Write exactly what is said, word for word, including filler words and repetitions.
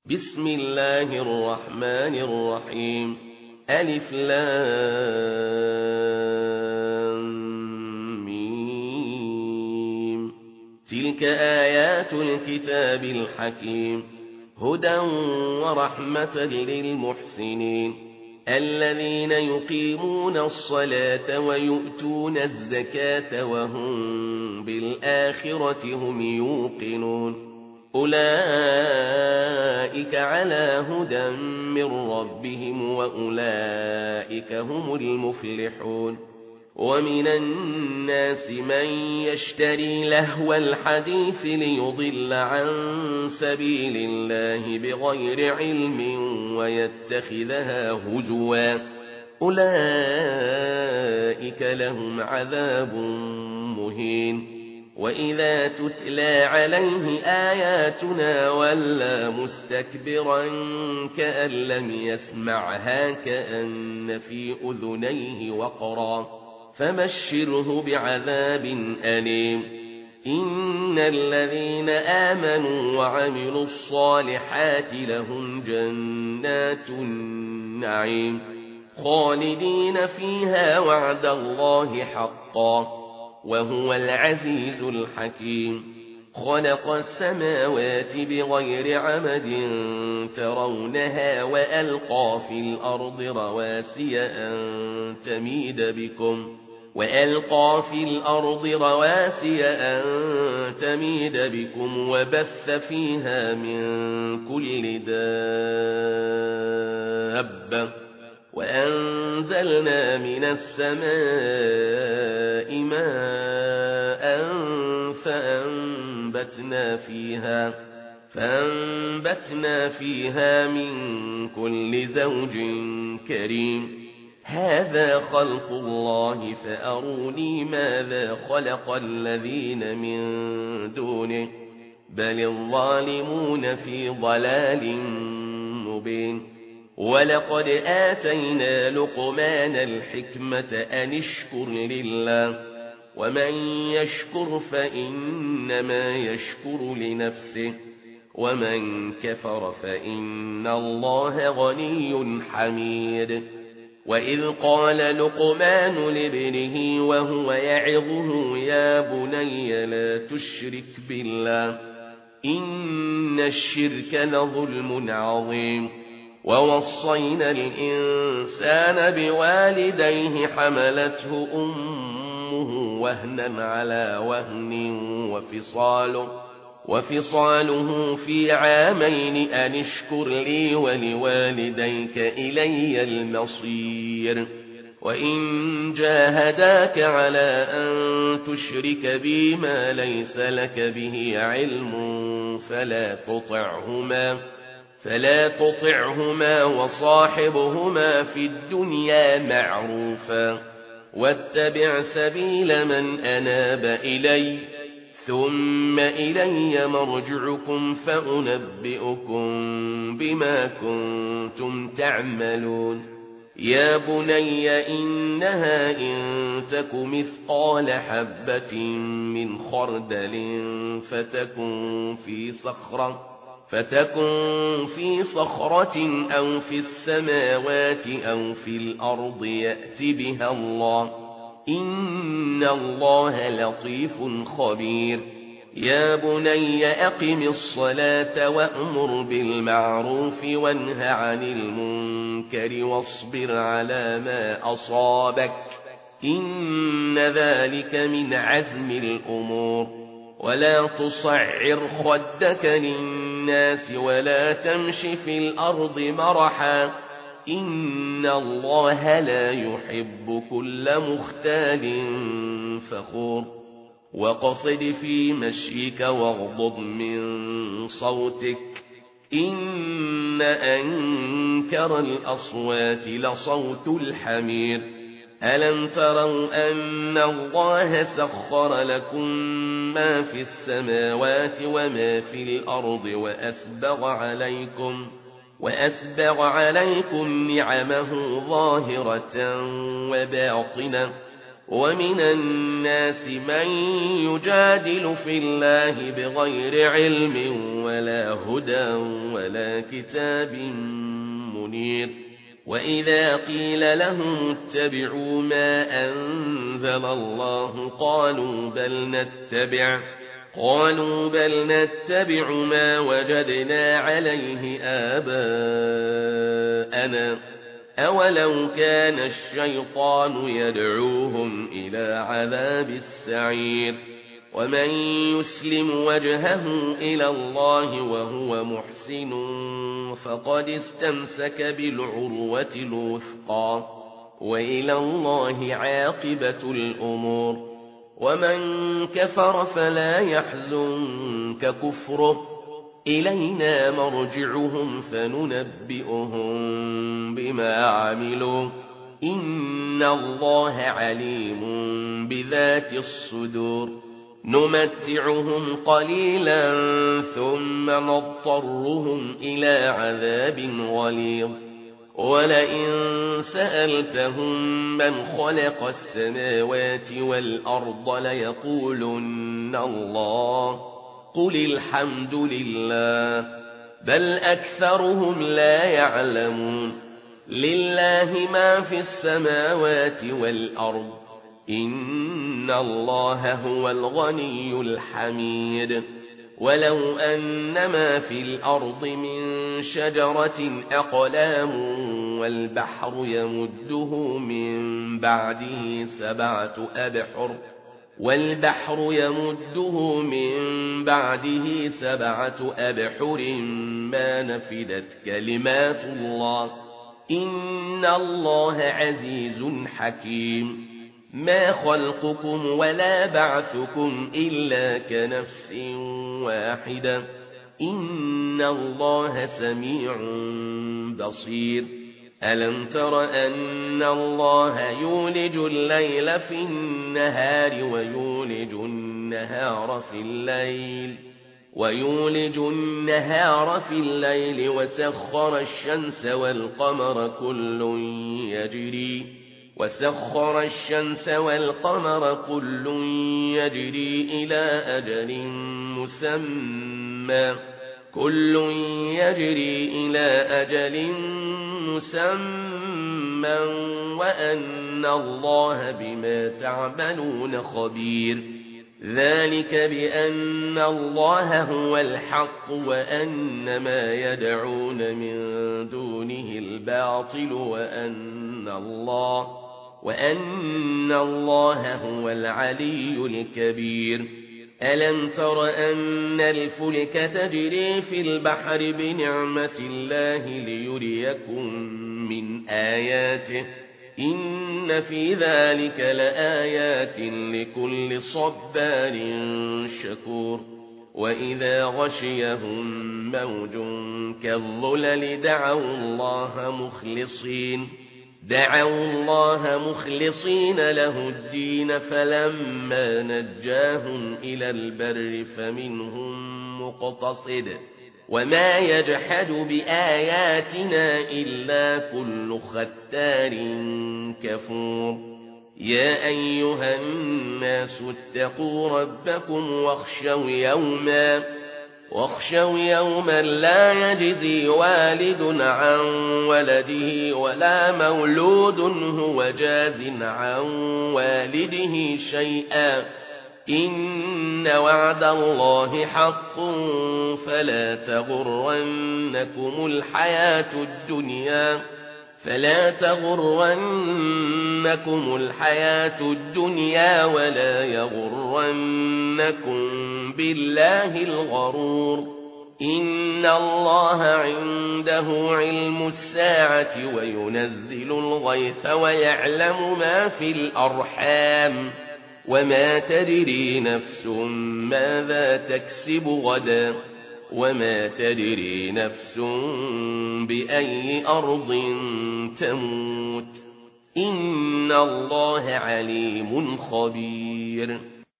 بسم الله الرحمن الرحيم ألف لام ميم تلك آيات الكتاب الحكيم هدى ورحمة للمحسنين الذين يقيمون الصلاة ويؤتون الزكاة وهم بالآخرة هم يوقنون أولئك على هدى من ربهم وأولئك هم المفلحون ومن الناس من يشتري لهو الحديث ليضل عن سبيل الله بغير علم ويتخذها هزوا أولئك لهم عذاب مهين وإذا تتلى عليه آياتنا ولى مستكبرا كأن لم يسمعها كأن في أذنيه وقرا فبشره بعذاب أليم إن الذين آمنوا وعملوا الصالحات لهم جنات النعيم خالدين فيها وعد الله حقا وهو العزيز الحكيم خلق السماوات بغير عمد ترونها وألقى في الأرض رواسي أن تميد بكم وألقى في الأرض رواسي أن تميد بكم وبث فيها من كل دابة وأنزلنا من السماء ماء فأنبتنا فيها فأنبتنا فيها من كل زوج كريم هذا خلق الله فأروني ماذا خلق الذين من دونه بل الظالمون في ضلال مبين ولقد آتينا لقمان الحكمة أن اشكر لله ومن يشكر فإنما يشكر لنفسه ومن كفر فإن الله غني حميد وإذ قال لقمان لابنه وهو يعظه يا بني لا تشرك بالله إن الشرك لظلم عظيم ووصينا الإنسان بوالديه حملته أمه وهنا على وهن وفصاله, وفصاله في عامين أن اشكر لي ولوالديك إلي المصير وإن جاهداك على أن تشرك بي ما ليس لك به علم فلا تطعهما فلا تطعهما وصاحبهما في الدنيا معروفا واتبع سبيل من أناب إلي ثم إلي مرجعكم فأنبئكم بما كنتم تعملون يا بني إنها إن تك مثقال حبة من خردل فتكن في صخرة فتكن في صخرة أو في السماوات أو في الأرض يأت بها الله إن الله لطيف خبير يا بني أقم الصلاة وأمر بالمعروف وانه عن المنكر واصبر على ما أصابك إن ذلك من عزم الأمور ولا تصعر خدك للناس ولا تمش في الأرض مرحا إن الله لا يحب كل مختال فخور وقصد في مشيك واغضض من صوتك إن أنكر الأصوات لصوت الحمير ألم تروا أن الله سخر لكم ما في السماوات وما في الأرض وأسبغ عليكم وأسبغ عليكم نعمه ظاهرة وباطنة ومن الناس من يجادل في الله بغير علم ولا هدى ولا كتاب منير وإذا قيل لهم اتبعوا ما أنزل الله قالوا بل نتبع قالوا بل نتبع ما وجدنا عليه آباءنا أولو كان الشيطان يدعوهم إلى عذاب السعير ومن يسلم وجهه إلى الله وهو محسن فقد استمسك بالعروة الوثقى وإلى الله عاقبة الأمور ومن كفر فلا يحزنك كفره إلينا مرجعهم فننبئهم بما عملوا إن الله عليم بذات الصدور نمتعهم قليلا ثم نضطرهم إلى عذاب غليظ ولئن سألتهم من خلق السماوات والأرض ليقولن الله قل الحمد لله بل أكثرهم لا يعلمون لله ما في السماوات والأرض إن الله هو الغني الحميد ولو أن ما في الأرض من شجرة أقلام والبحر يمده من بعده سبعة أبحر والبحر يمده من بعده سبعة أبحر ما نفدت كلمات الله إن الله عزيز حكيم ما خلقكم ولا بعثكم إلا كنفس واحدة إن الله سميع بصير ألم تر أن الله يولج الليل في النهار ويولج النهار في الليل ويولج النهار في الليل وسخر الشمس والقمر كل يجري وسخر الشمس والقمر كل يجري إلى أجل مسمى كل يجري إلى أجل مسمى وأن الله بما تعملون خبير ذلك بأن الله هو الحق وأن ما يدعون من دونه الباطل وأن الله وأن الله هو العلي الكبير ألم تر أن الفلك تجري في البحر بنعمة الله ليريكم من آياته إن في ذلك لآيات لكل صبار شكور وإذا غشيهم موج كالظلل دعوا الله مخلصين دعوا الله مخلصين له الدين فلما نجاهم إلى البر فمنهم مقتصد وما يجحد بآياتنا إلا كل ختار كفور يا أيها الناس اتقوا ربكم واخشوا يوما واخشوا يوما لا يجزي والد عن ولده ولا مولود هو جاز عن والده شيئا إن وعد الله حق فلا تغرنكم الحياة الدنيا فلا تغرنكم الحياة الدنيا ولا يغرنكم بالله الغرور إن الله عنده علم الساعة وينزل الغيث ويعلم ما في الأرحام وما تدري نفس ماذا تكسب غدا وما تدري نفس بأي أرض تموت إن الله عليم خبير